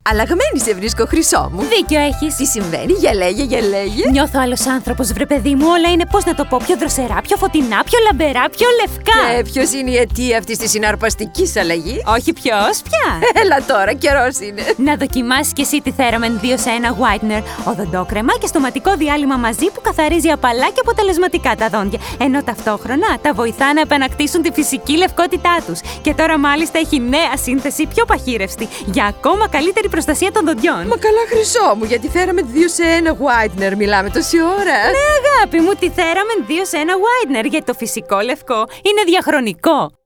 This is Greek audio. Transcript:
Αλλαγμένη σε βρίσκω, χρυσό μου. Δίκιο έχεις. Τι συμβαίνει, για λέγε. Νιώθω άλλος άνθρωπος, βρε παιδί μου. Όλα είναι, πώς να το πω, πιο δροσερά, πιο φωτεινά, πιο λαμπερά, πιο λευκά. Ποιος είναι η αιτία αυτής της συναρπαστικής αλλαγής? Όχι ποιος, πια. Έλα τώρα, καιρός είναι. Να δοκιμάσεις κι εσύ τη Theramen 2 σε 1 Whitener. Οδοντόκρεμα και στοματικό διάλειμμα μαζί που καθαρίζει απαλά και αποτελεσματικά τα δόντια. Ενώ ταυτόχρονα τα βοηθά να επανακτήσουν τη φυσική λευκότητά τους. Και τώρα μάλιστα έχει νέα σύνθεση πιο παχύρευστη για ακόμα καλύτερη προστασία των δοντιών. Μα καλά, χρυσό μου, γιατί Theramen 2 σε 1 Whitener μιλάμε τόση ώρα. Ναι, αγάπη μου, τη Theramen 2 σε 1 Whitener, γιατί το φυσικό λευκό είναι διαχρονικό.